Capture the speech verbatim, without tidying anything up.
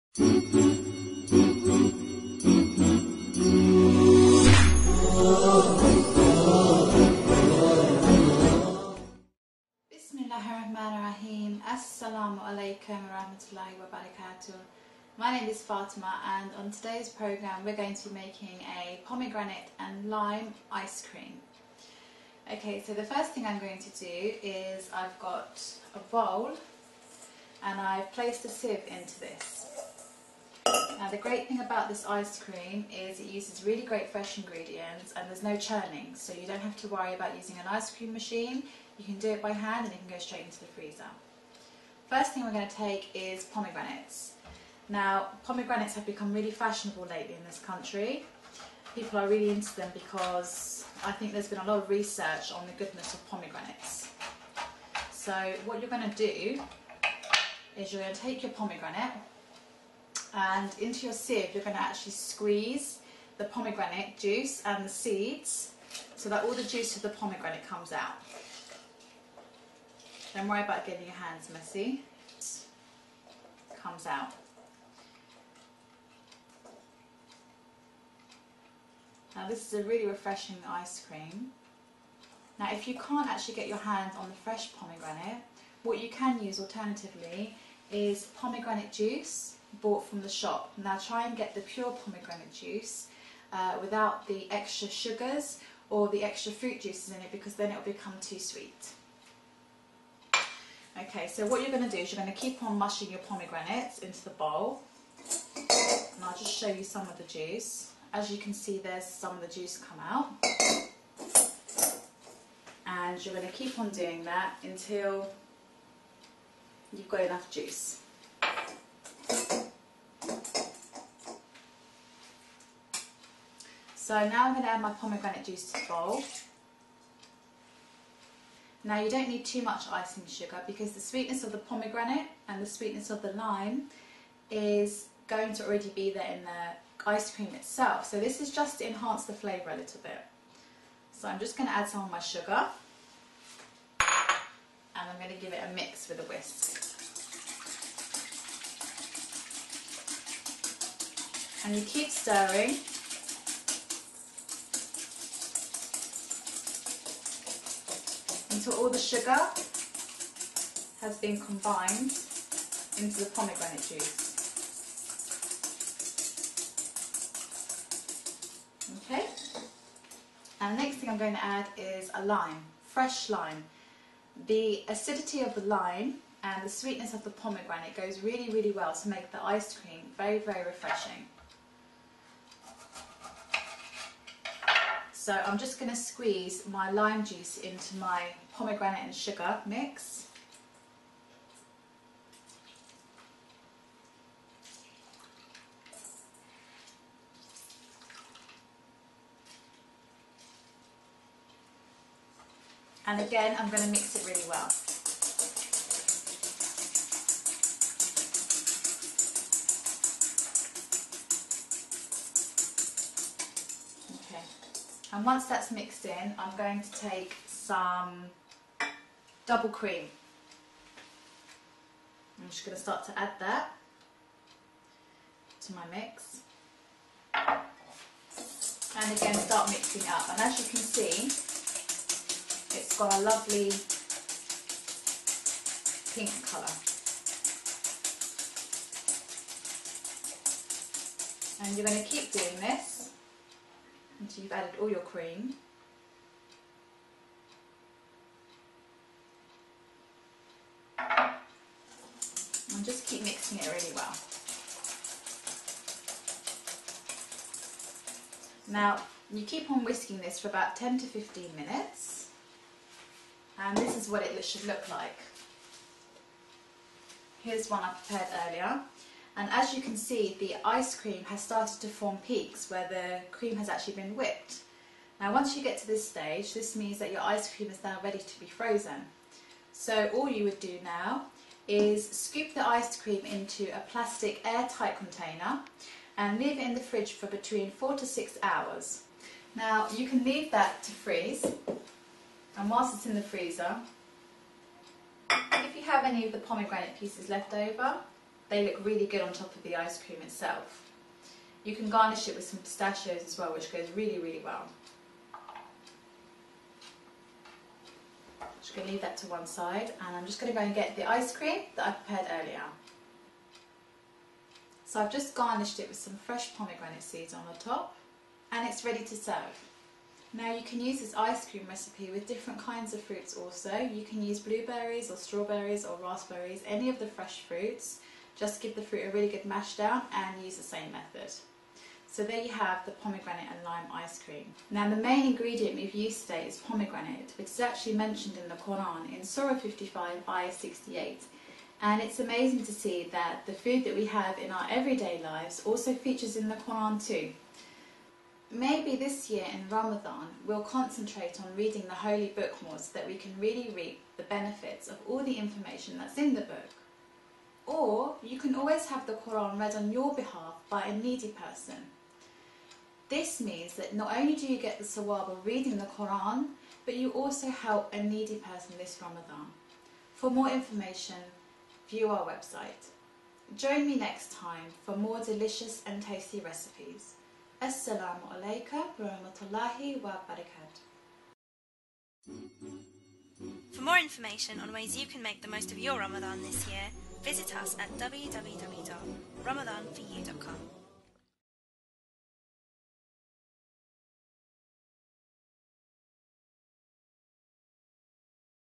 Bismillahirrahmanirrahim. Assalamu alaikum wa rahmatullahi wa barakatuh. My name is Fatima, and on today's program we're going to be making a pomegranate and lime ice cream. Okay, so the first thing I'm going to do is I've got a bowl and I've placed a sieve into this. Now the great thing about this ice cream is it uses really great fresh ingredients and there's no churning, so you don't have to worry about using an ice cream machine. You can do it by hand and it can go straight into the freezer. First thing we're going to take is pomegranates. Now pomegranates have become really fashionable lately in this country. People are really into them because I think there's been a lot of research on the goodness of pomegranates. So what you're going to do is you're going to take your pomegranate, and into your sieve you're going to actually squeeze the pomegranate juice and the seeds so that all the juice of the pomegranate comes out. Don't worry about getting your hands messy. It comes out. Now this is a really refreshing ice cream. Now if you can't actually get your hands on the fresh pomegranate, what you can use alternatively is pomegranate juice bought from the shop. Now try and get the pure pomegranate juice uh, without the extra sugars or the extra fruit juices in it, because then it will become too sweet. Okay, so what you're going to do is you're going to keep on mushing your pomegranates into the bowl, and I'll just show you some of the juice. As you can see, there's some of the juice come out, and you're going to keep on doing that until you've got enough juice. So now I'm going to add my pomegranate juice to the bowl. Now you don't need too much icing sugar because the sweetness of the pomegranate and the sweetness of the lime is going to already be there in the ice cream itself. So this is just to enhance the flavour a little bit. So I'm just going to add some of my sugar and I'm going to give it a mix with a whisk. And you keep stirring until all the sugar has been combined into the pomegranate juice. Okay, and the next thing I'm going to add is a lime, fresh lime. The acidity of the lime and the sweetness of the pomegranate goes really, really well to make the ice cream very, very refreshing. So I'm just going to squeeze my lime juice into my pomegranate and sugar mix. And again, I'm going to mix it really well. Okay. And once that's mixed in, I'm going to take some double cream. I'm just going to start to add that to my mix. And again, start mixing it up. And as you can see, it's got a lovely pink colour. And you're going to keep doing this until you've added all your cream. And just keep mixing it really well. Now you keep on whisking this for about ten to fifteen minutes, and this is what it should look like. Here's one I prepared earlier. And as you can see, the ice cream has started to form peaks where the cream has actually been whipped. Now once you get to this stage, this means that your ice cream is now ready to be frozen. So all you would do now is scoop the ice cream into a plastic airtight container and leave it in the fridge for between four to six hours. Now you can leave that to freeze, and whilst it's in the freezer, if you have any of the pomegranate pieces left over, they look really good on top of the ice cream itself. You can garnish it with some pistachios as well, which goes really, really well. Just going to leave that to one side, and I'm just going to go and get the ice cream that I prepared earlier. So I've just garnished it with some fresh pomegranate seeds on the top, and it's ready to serve. Now you can use this ice cream recipe with different kinds of fruits also. You can use blueberries or strawberries or raspberries, any of the fresh fruits. Just give the fruit a really good mash down and use the same method. So there you have the pomegranate and lime ice cream. Now the main ingredient we've used today is pomegranate, which is actually mentioned in the Quran in Surah fifty-five, ayah sixty-eight. And it's amazing to see that the food that we have in our everyday lives also features in the Quran too. Maybe this year in Ramadan we'll concentrate on reading the holy book more so that we can really reap the benefits of all the information that's in the book. Or you can always have the Quran read on your behalf by a needy person. This means that not only do you get the sawab of reading the Quran, but you also help a needy person this Ramadan. For more information, view our website. Join me next time for more delicious and tasty recipes. Assalamu alaikum wa rahmatullahi wa barakatuh. For more information on ways you can make the most of your Ramadan this year, visit us at w w w dot ramadan for you dot com.